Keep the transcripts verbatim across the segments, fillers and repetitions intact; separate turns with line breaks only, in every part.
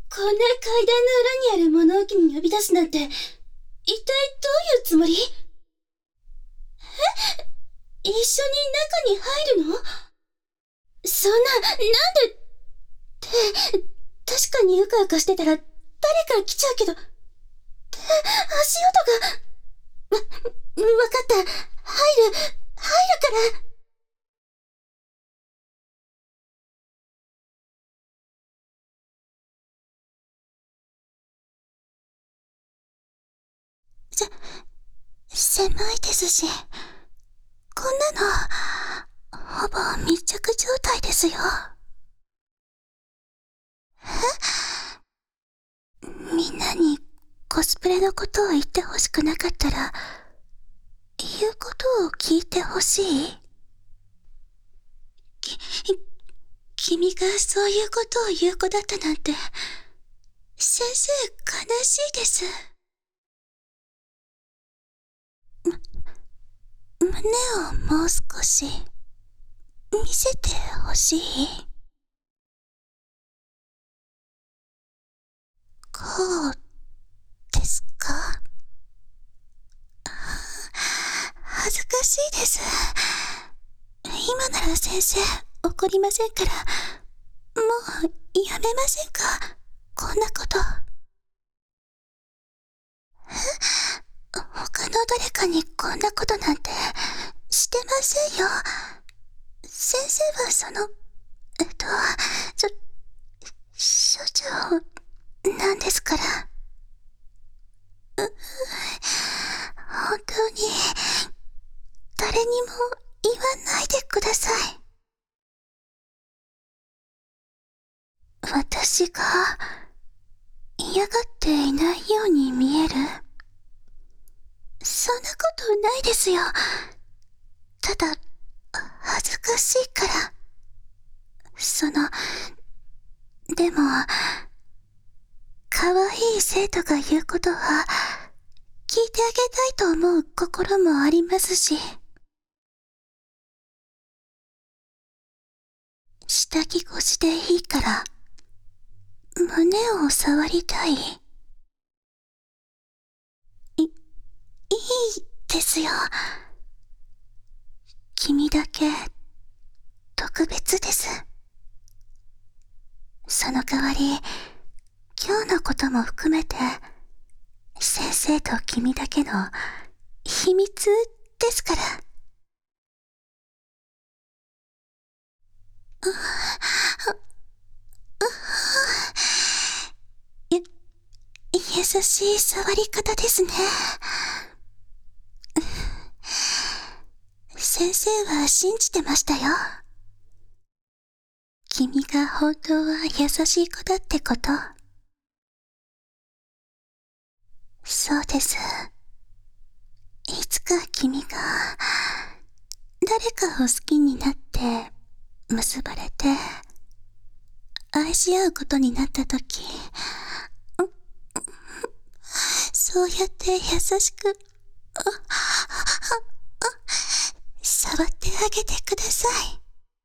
こんな階段の裏にある物置に呼び出すなんて、一体どういうつもり？え？一緒に中に入るの？そんな、なんでって、確かにうかうかしてたら誰か来ちゃうけど、って、足音が、わ、わかった。入る、入るから。せ、狭いですし、こんなの、ほぼ密着状態ですよ。え？みんなにコスプレのことを言ってほしくなかったら、言うことを聞いてほしい？き、君がそういうことを言う子だったなんて、先生悲しいです。む、胸をもう少し、見せてほしい？こう、ですか？恥ずかしいです。今なら先生怒りませんから、もうやめませんか？こんなこと。え？他の誰かにこんなことなんてしてませんよ。先生はその、えっと、ちょ、所長なんですから。う、本当に誰にも言わないでください。私が嫌がっていないように見える？そんなことないですよ。ただ恥ずかしいから。その、でも可愛い生徒が言うことは聞いてあげたいと思う心もありますし、下着越しでいいから胸を触りたい。い、いいですよ。君だけ特別です。その代わり今日のことも含めて先生と君だけの秘密ですから。う、う、ゆ、優しい触り方ですね。先生は信じてましたよ。君が本当は優しい子だってこと。そうです。いつか君が誰かを好きになって結ばれて愛し合うことになったとき、そうやって優しく触ってあげてください。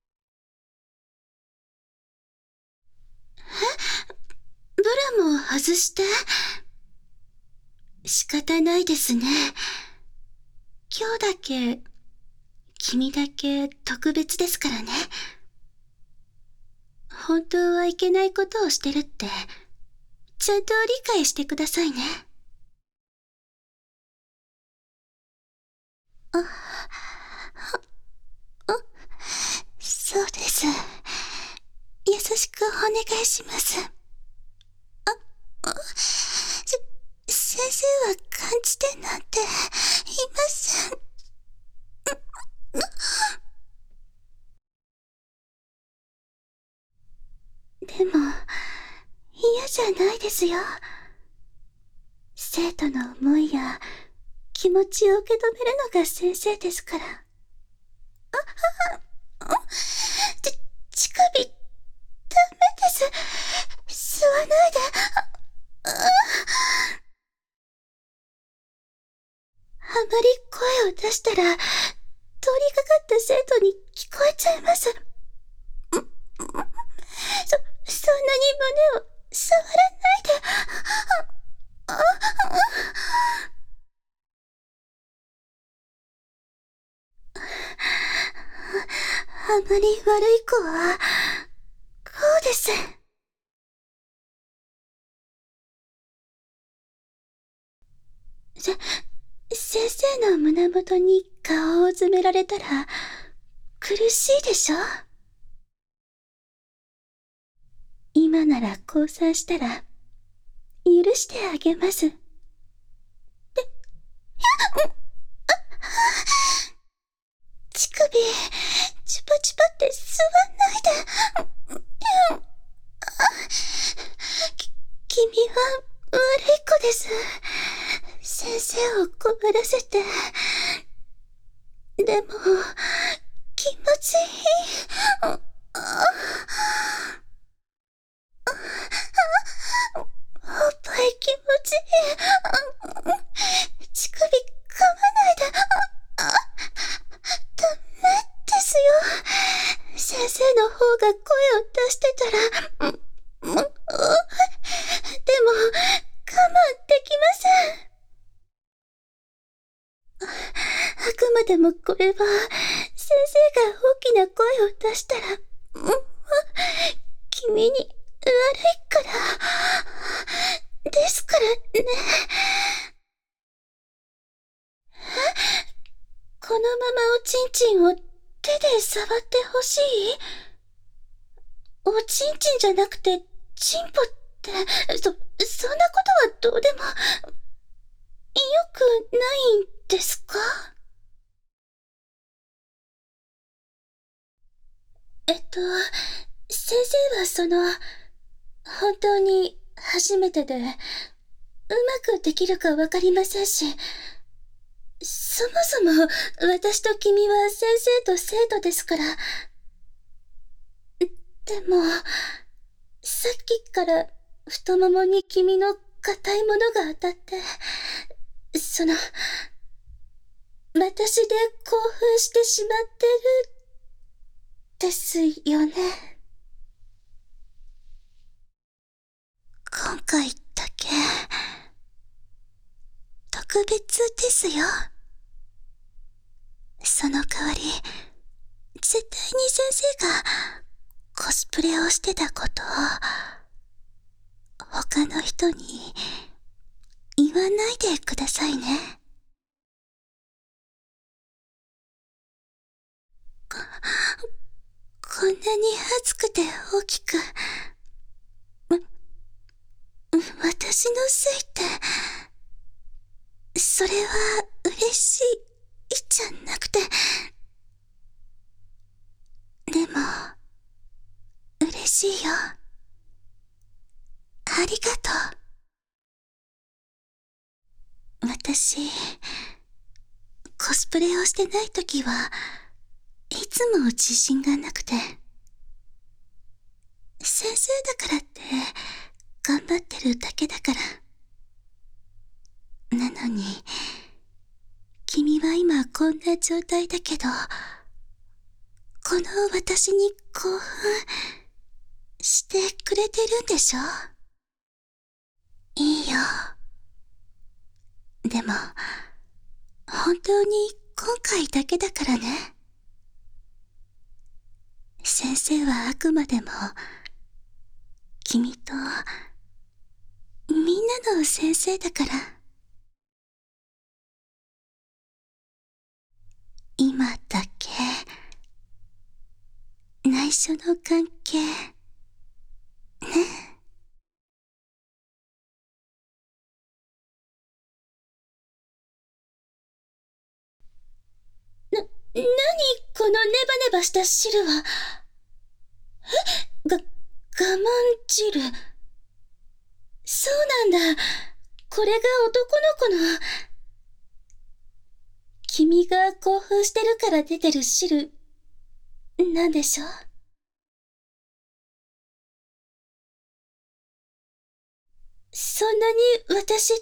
え？ブラも外して？仕方ないですね。今日だけ、君だけ特別ですからね。本当はいけないことをしてるって、ちゃんと理解してくださいね。あ、あ、そうです。優しくお願いします。あ、あ、せ、先生は感じてなんていません。でも、嫌じゃないですよ。生徒の思いや気持ちを受け止めるのが先生ですから。あ、あ、あ、ち、乳首、ダメです。吸わないで。あ、あ、あまり声を出したら、通りかかった生徒に聞こえちゃいます。そ、そんなに胸を触らないまり悪い子は、こうです。せ、先生の胸元に顔を詰められたら、苦しいでしょ？今なら降参したら、許してあげます。で、乳首、チュパチュパって吸わないで。き、君は悪い子です。先生を困らせて。でも、気持ちいい。おっぱい気持ちいい。乳首噛まないで。ダメですよ。先生の方が声を出してたら、でも、我慢できません。あくまでもこれは、先生が大きな声を出したら、君に悪いから、ですからね。このままおちんちんを手で触ってほしい？おちんちんじゃなくて、チンポって、そ、そんなことはどうでも、よくないんですか？えっと、先生はその、本当に初めてで、うまくできるかわかりませんし、そもそも私と君は先生と生徒ですから。でも、さっきから太ももに君の硬いものが当たって、その、私で興奮してしまってる、ですよね。今回だけ、特別ですよ。その代わり、絶対に先生がコスプレをしてたことを、他の人に言わないでくださいね。こ、こんなに熱くて大きく、わ、私のせいって、それは嬉しいじゃなくて、でも、嬉しいよ。ありがとう。私、コスプレをしてないときはいつも自信がなくて、先生だからって頑張ってるだけだから。なのに、君は今こんな状態だけど、この私に興奮してくれてるんでしょ？いいよ。でも、本当に今回だけだからね。先生はあくまでも、君と、みんなの先生だから。今だけ、内緒の関係、ね。な、なにこのネバネバした汁は。え？が、我慢汁。そうなんだ。これが男の子の。君が興奮してるから出てる汁、なんでしょう？そんなに私って、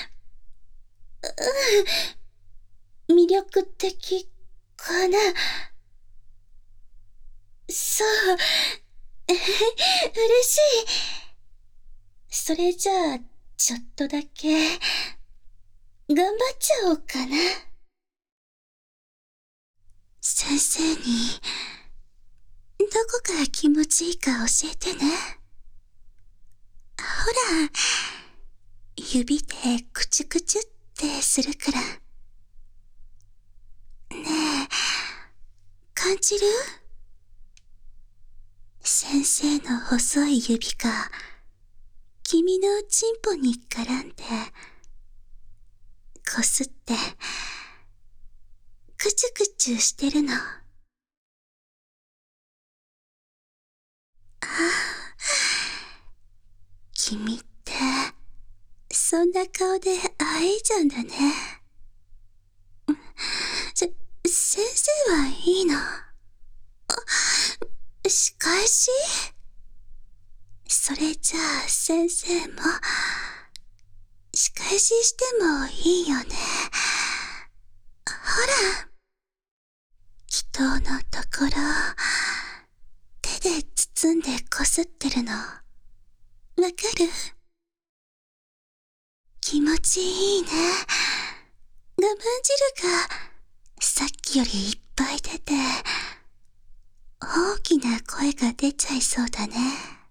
うん、魅力的かな。そう、嬉しい。それじゃあ、ちょっとだけ、頑張っちゃおうかな。先生に、 こが気持ちいいか教えてね。ほら、指でクチュクチュってするから。ねえ、感じる？先生の細い指が君のチンポに絡んで、こすって、クチュクチュしてるの。ああ、君って、そんな顔であえいちゃうんだね。せ、先生はいいの？仕返し？それじゃあ先生も、仕返ししてもいいよね。ほら、人のところ、手で包んでこすってるの。わかる？気持ちいいね。我慢汁がさっきよりいっぱい出て、大きな声が出ちゃいそうだね。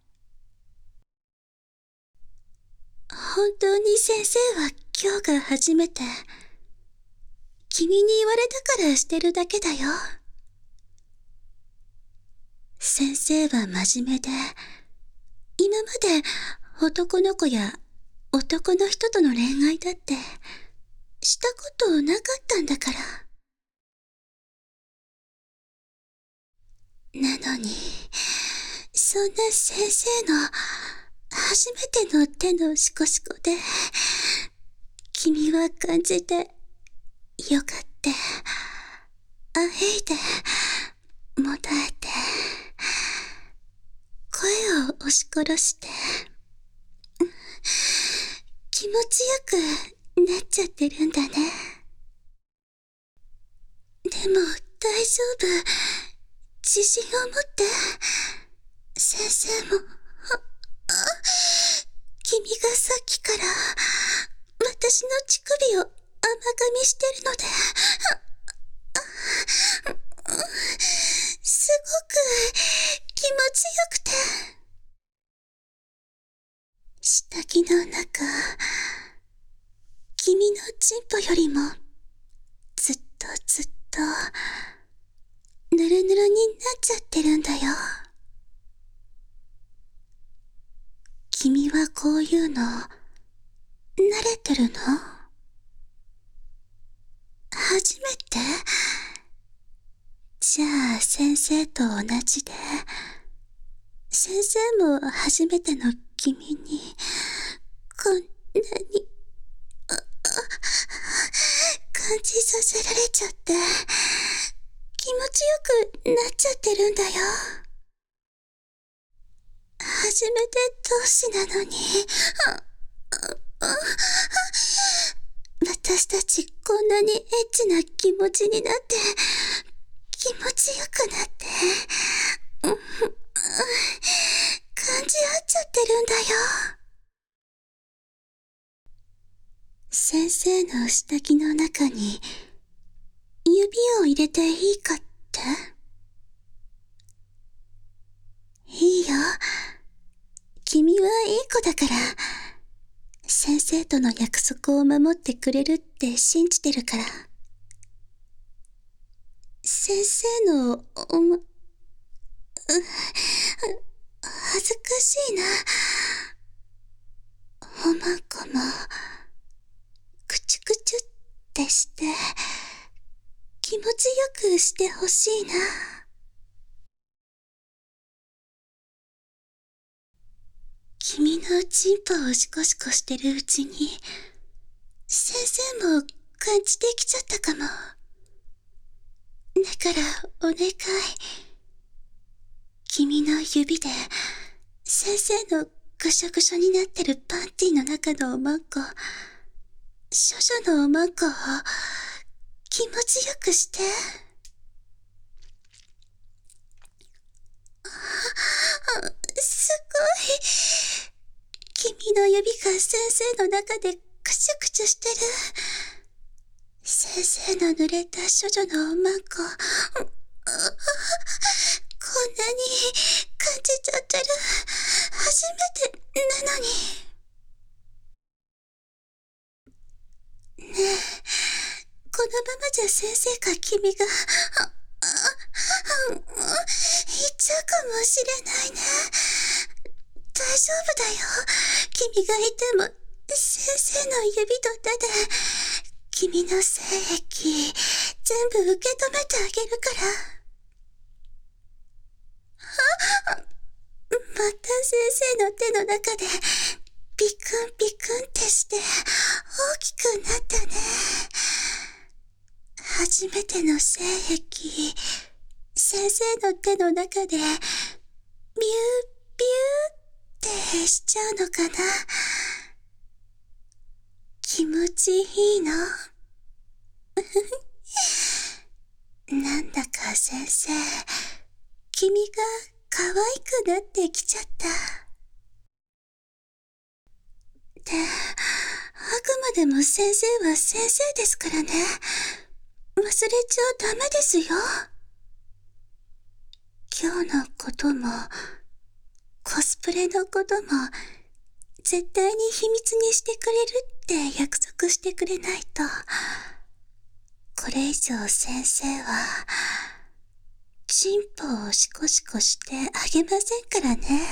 本当に先生は今日が初めて、君に言われたからしてるだけだよ。先生は真面目で、今まで男の子や男の人との恋愛だってしたことなかったんだから。なのに、そんな先生の初めての手のシコシコで、君は感じて、よかって、あえいで、もだえて、声を押し殺して、気持ちよくなっちゃってるんだね。でも大丈夫。自信を持って。先生も、君がさっきから私の乳首を甘噛みしてるので、すごく気持ちよくて。下着の中、君のチンポよりもずっとずっとぬるぬるになっちゃってるんだよ。君はこういうの慣れてるの？初めて？じゃあ先生と同じで、先生も初めての君にこんなにああ感じさせられちゃって気持ちよくなっちゃってるんだよ。初めて同士なのに、ああ私たちこんなにエッチな気持ちになって気持ちよくなって感じ合っちゃってるんだよ。先生の下着の中に指を入れていいかって？いいよ。君はいい子だから、先生との約束を守ってくれるって信じてるから。先生のおま、う、恥ずかしいな。おまんこも、くちゅくちゅってして、気持ちよくしてほしいな。君のチンポをシコシコしてるうちに、先生も感じてきちゃったかも。だからお願い。君の指で、先生のぐしょぐしょになってるパンティの中のおまんこ、処女のおまんこを気持ちよくして。すごい。君の指が先生の中でくちゅくちゅしてる。先生の濡れた処女のおまんこ、こんなに感じちゃってる。初めてなのに。ねえ、このままじゃ先生か君が、あ、あ、あ、言っちゃうかもしれないね。大丈夫だよ。君がいても、先生の指と手で、君の精液、全部受け止めてあげるから。あ、また先生の手の中で、ピクンピクンってして大きくなったね。初めての精液、先生の手の中でビュービューってしちゃうのかな。気持ちいいの。なんだか先生、君が可愛くなってきちゃった。で、あくまでも先生は先生ですからね。忘れちゃダメですよ。今日のことも、コスプレのことも、絶対に秘密にしてくれるって約束してくれないと、これ以上先生は、チンポをシコシコしてあげませんからね。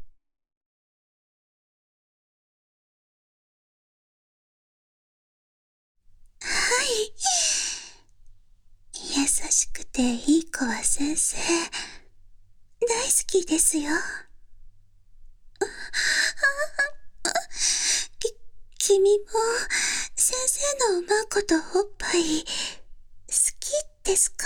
はい。優しくていい子は先生、大好きですよ。き、君も先生のマコとおっぱい好きですか？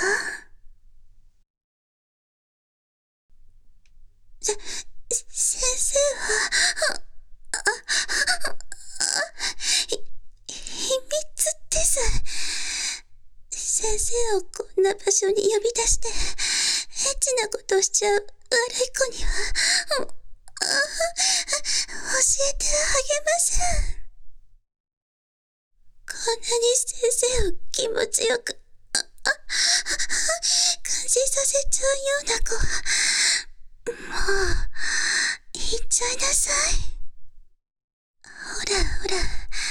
せ、先生は、あ、あ、ひ、秘密です。先生をこんな場所に呼び出して、エッチなことしちゃう悪い子には、あ、教えてあげません。こんなに先生を気持ちよく、あ、あ、感じさせちゃうような子は、もう、言っちゃいなさい。ほらほら、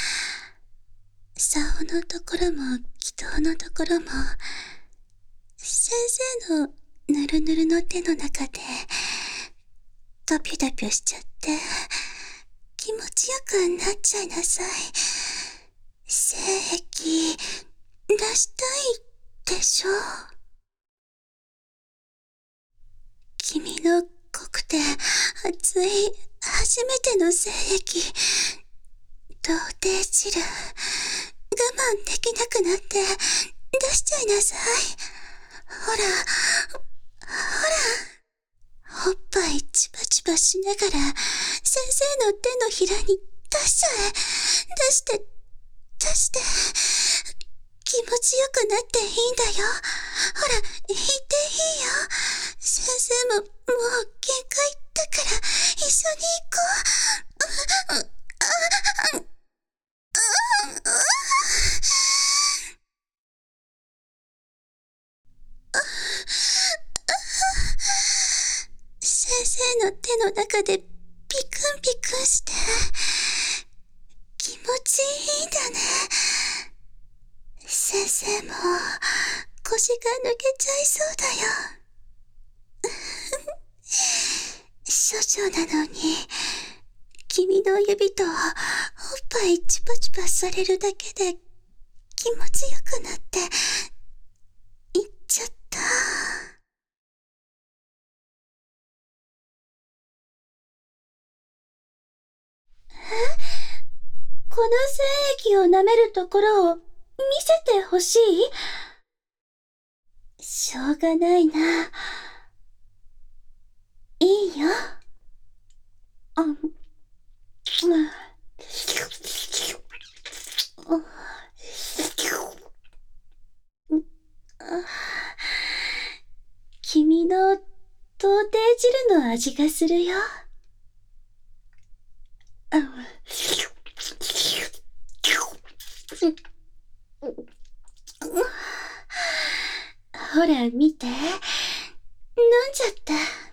竿のところも祈祷のところも、先生のぬるぬるの手の中で、ドピュドピュしちゃって、気持ちよくなっちゃいなさい。精液、出したいでしょ。君の濃くて熱い初めての精液、童貞汁、我慢できなくなって出しちゃいなさい。ほら、ほら、おっぱいチバチバしながら先生の手のひらに出しちゃえ。出して、出して。気持ちよくなっていいんだよ。ほら、言っていいよ。先生ももう限界だから一緒に行こう。先生の手の中でピクンピクンして気持ちいいんだね。先生も腰が抜けちゃいそうだよ。少女なのに君の指とおっぱいチパチパされるだけで気持ちよくなっていっちゃった。え？この精液を舐めるところを見せてほしい？しょうがないな。いいよ。あ、うん。君の童貞汁の味がするよ。ほら見て、 飲んじゃった。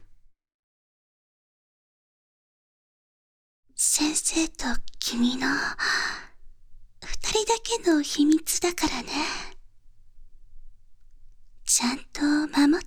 先生と君の二人だけの秘密だからね。ちゃんと守っ